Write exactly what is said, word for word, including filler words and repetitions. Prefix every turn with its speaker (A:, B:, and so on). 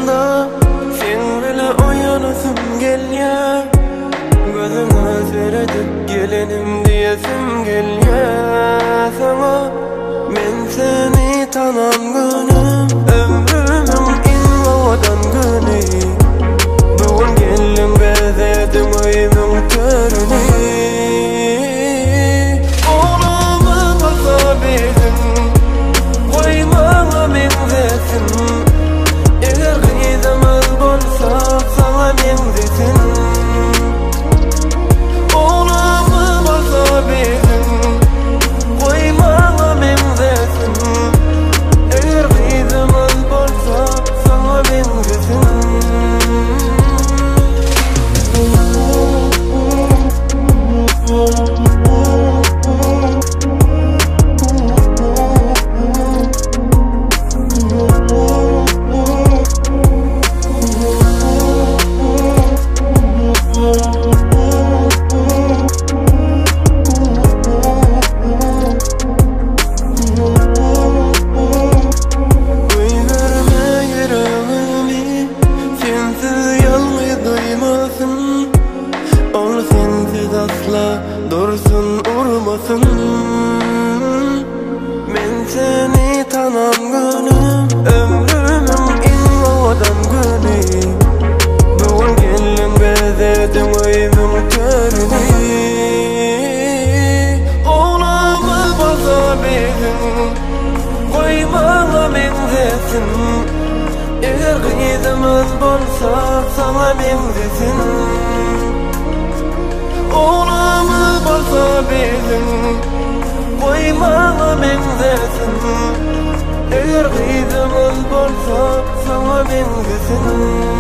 A: uyananda sen bile uyanasım gelya. Gözüme seyredip gelenim diyesim gelya sana. Men seni tanam günüm, ömrümün en havadan günü. Bugün geldim bezedim uyumun törünü. Oğlumu basa bildim, koymana benzesin. Eğer gidemez bolsa sana benzesin. Oğlumu basa bildim, koymana benzesin. Eğer gidemez bolsa sana benzesin. Ol sensiz asla dursun urmasın. Men seni tanam günüm, ömrümün en havadan günü. Bugün geldim bezedim uyumun törünü. Oğlumu basa bildim, koymana benzesin. Eğer gidemez bolsa sana benzesin. Oğlumu basa bildim, koymana benzesin. Eğer gidemez bolsa sana benzesin.